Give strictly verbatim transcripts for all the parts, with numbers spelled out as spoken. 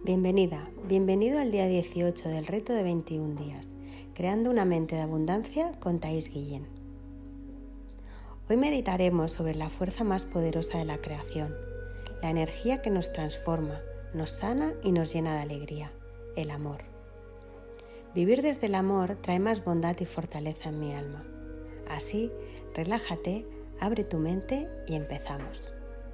Bienvenida, bienvenido al día dieciocho del reto de veintiún días, creando una mente de abundancia con Thais Guillén. Hoy meditaremos sobre la fuerza más poderosa de la creación, la energía que nos transforma, nos sana y nos llena de alegría, el amor. Vivir desde el amor trae más bondad y fortaleza en mi alma. Así, relájate, abre tu mente y empezamos.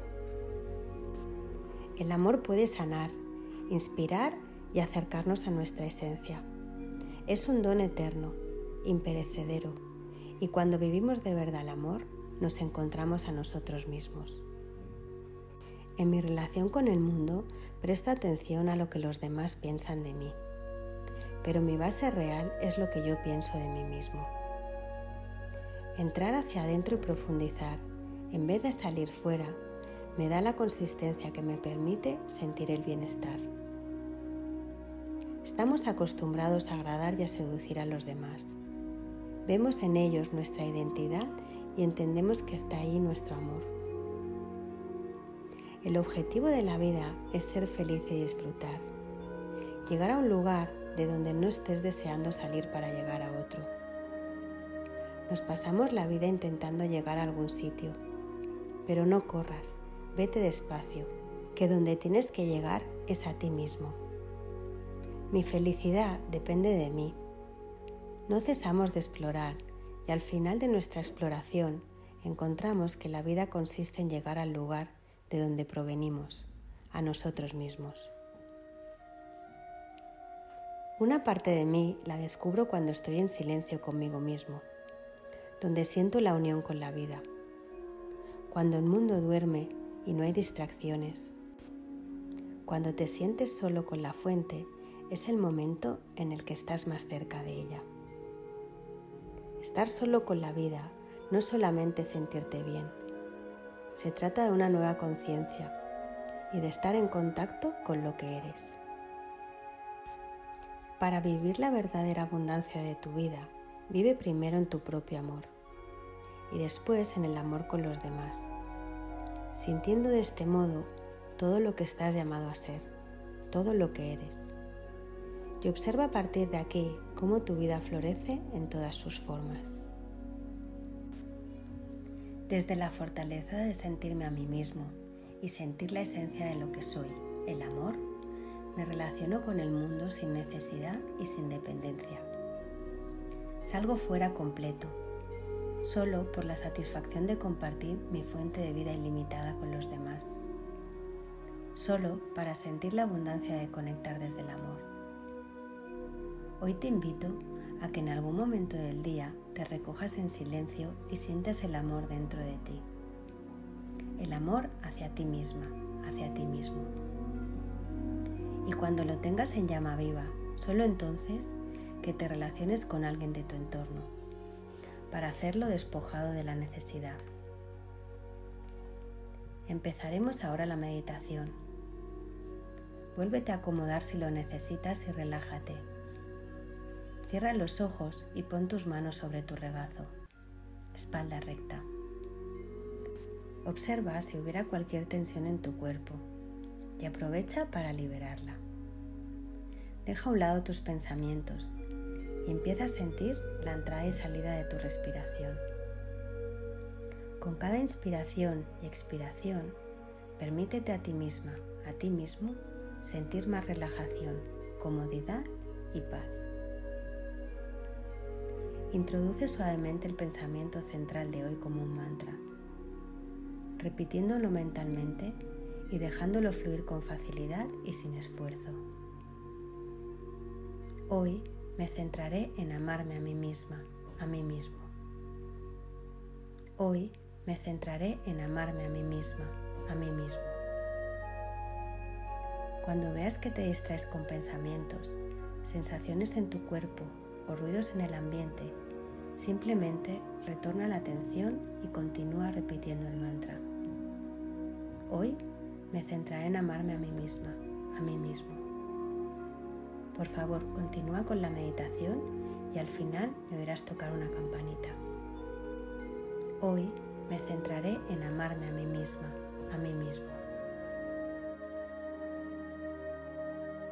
El amor puede sanar, inspirar y acercarnos a nuestra esencia. Es un don eterno, imperecedero, y cuando vivimos de verdad el amor, nos encontramos a nosotros mismos. En mi relación con el mundo, presto atención a lo que los demás piensan de mí, pero mi base real es lo que yo pienso de mí mismo. Entrar hacia adentro y profundizar, en vez de salir fuera, me da la consistencia que me permite sentir el bienestar. Estamos acostumbrados a agradar y a seducir a los demás. Vemos en ellos nuestra identidad y entendemos que está ahí nuestro amor. El objetivo de la vida es ser feliz y disfrutar. Llegar a un lugar de donde no estés deseando salir para llegar a otro. Nos pasamos la vida intentando llegar a algún sitio, pero no corras, vete despacio, que donde tienes que llegar es a ti mismo. Mi felicidad depende de mí. No cesamos de explorar y al final de nuestra exploración encontramos que la vida consiste en llegar al lugar de donde provenimos, a nosotros mismos. Una parte de mí la descubro cuando estoy en silencio conmigo mismo, donde siento la unión con la vida. Cuando el mundo duerme y no hay distracciones. Cuando te sientes solo con la fuente, es el momento en el que estás más cerca de ella. Estar solo con la vida no es solamente sentirte bien. Se trata de una nueva conciencia y de estar en contacto con lo que eres. Para vivir la verdadera abundancia de tu vida, vive primero en tu propio amor y después en el amor con los demás, sintiendo de este modo todo lo que estás llamado a ser, todo lo que eres. Y observa a partir de aquí cómo tu vida florece en todas sus formas. Desde la fortaleza de sentirme a mí mismo y sentir la esencia de lo que soy, el amor, me relaciono con el mundo sin necesidad y sin dependencia. Salgo fuera completo, solo por la satisfacción de compartir mi fuente de vida ilimitada con los demás, solo para sentir la abundancia de conectar desde el amor. Hoy te invito a que en algún momento del día te recojas en silencio y sientas el amor dentro de ti. El amor hacia ti misma, hacia ti mismo. Y cuando lo tengas en llama viva, solo entonces que te relaciones con alguien de tu entorno, para hacerlo despojado de la necesidad. Empezaremos ahora la meditación. Vuélvete a acomodar si lo necesitas y relájate. Cierra los ojos y pon tus manos sobre tu regazo, espalda recta. Observa si hubiera cualquier tensión en tu cuerpo y aprovecha para liberarla. Deja a un lado tus pensamientos y empieza a sentir la entrada y salida de tu respiración. Con cada inspiración y expiración, permítete a ti misma, a ti mismo, sentir más relajación, comodidad y paz. Introduce suavemente el pensamiento central de hoy como un mantra, repitiéndolo mentalmente y dejándolo fluir con facilidad y sin esfuerzo. Hoy me centraré en amarme a mí misma, a mí mismo. Hoy me centraré en amarme a mí misma, a mí mismo. Cuando veas que te distraes con pensamientos, sensaciones en tu cuerpo o ruidos en el ambiente, simplemente retorna la atención y continúa repitiendo el mantra. Hoy me centraré en amarme a mí misma, a mí mismo. Por favor, continúa con la meditación y al final me verás tocar una campanita. Hoy me centraré en amarme a mí misma, a mí mismo.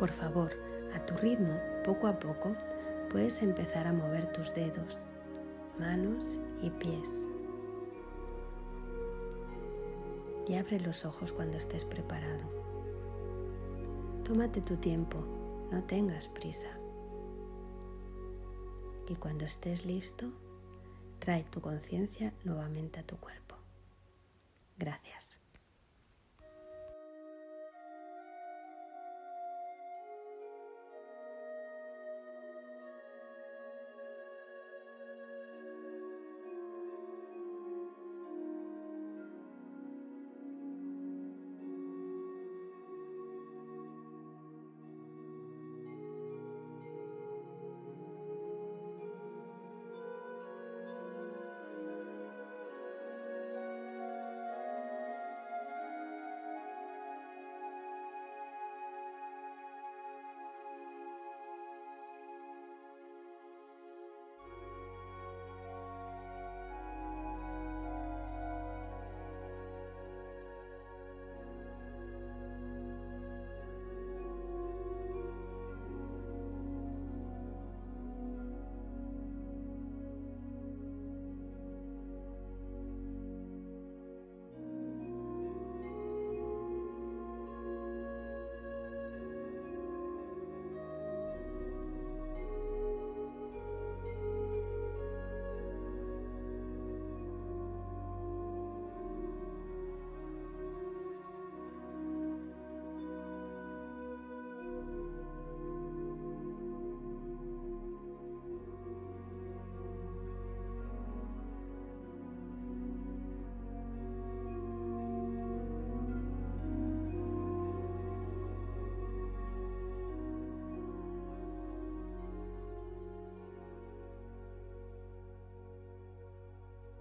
Por favor, a tu ritmo, poco a poco, puedes empezar a mover tus dedos, manos y pies. Y abre los ojos cuando estés preparado. Tómate tu tiempo, no tengas prisa. Y cuando estés listo, trae tu conciencia nuevamente a tu cuerpo. Gracias.